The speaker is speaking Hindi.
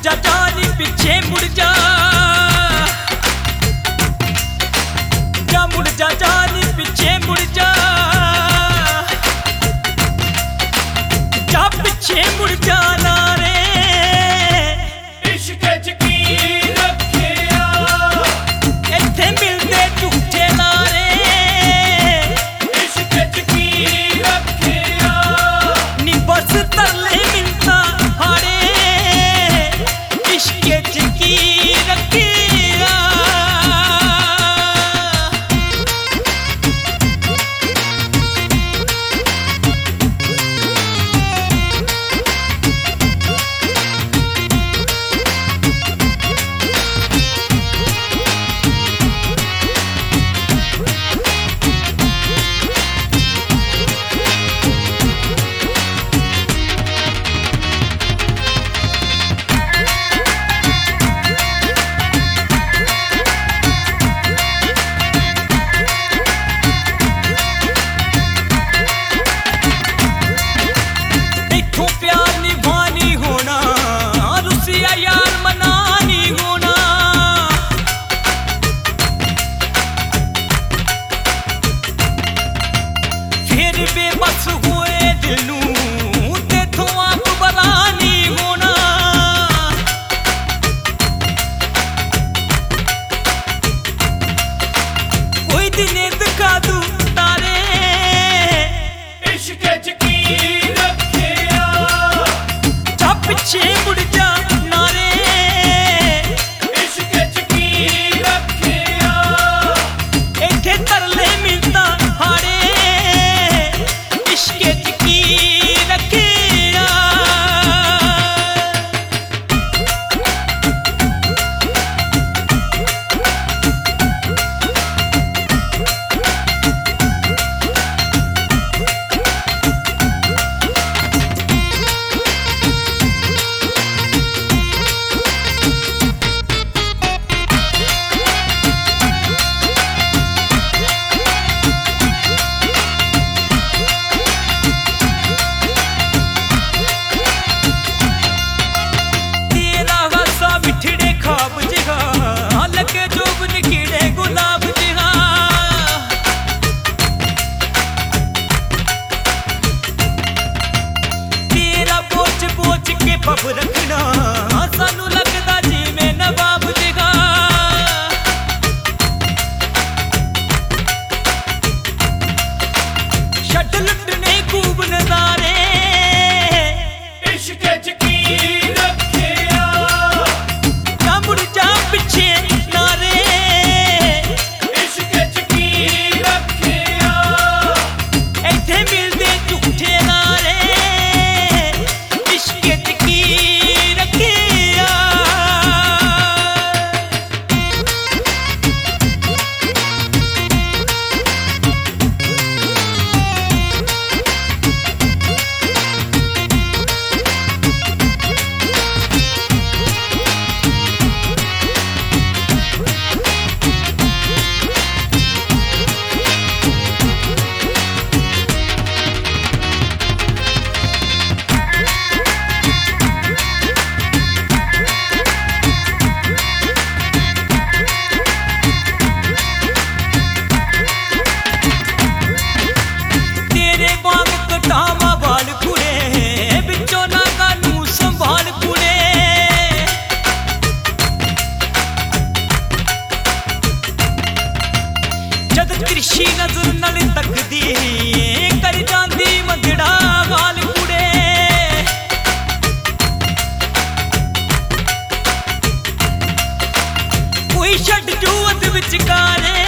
जा जानी पीछे मुड़ जा, मुड़ जा जानी पीछे मुड़ जा, जा पीछे मुड़ जाना रे इश्क च की रखिया, इत्थे मिलदे झूठे लारे इश्क च की रखिया, नी बस तरले मिलता हारे इश्क च की रखिया। बेबस हुए दिलू तेथों आप बला नहीं होना, कोई दिन दिखा दूं तारे इश्क च की रखिया, जा पीछे मुड़ जा नारे इश्क च की रखिया, इत्थे तरले मिलता हारे इश्क च की रखिया। बिछड़े ख्वाब जिहा लगे जोबन कीड़े गुलाब जिहा, तेरा बोझ बोझ के पब रखना सानू लगदा जिवें नवाब जिहा, छड्ड लुटने खूब नज़ारे इश्क च की मुड़ जा पीछे नारे इश्क च की रखिया, इत्थे मिलदे झूठे नारे इश्क च की रखिया। जद तिरछी नजर नाल तकदी कर जांदी मंदड़ा गाल कुड़े, कोई छड्ड जू अध विचकारे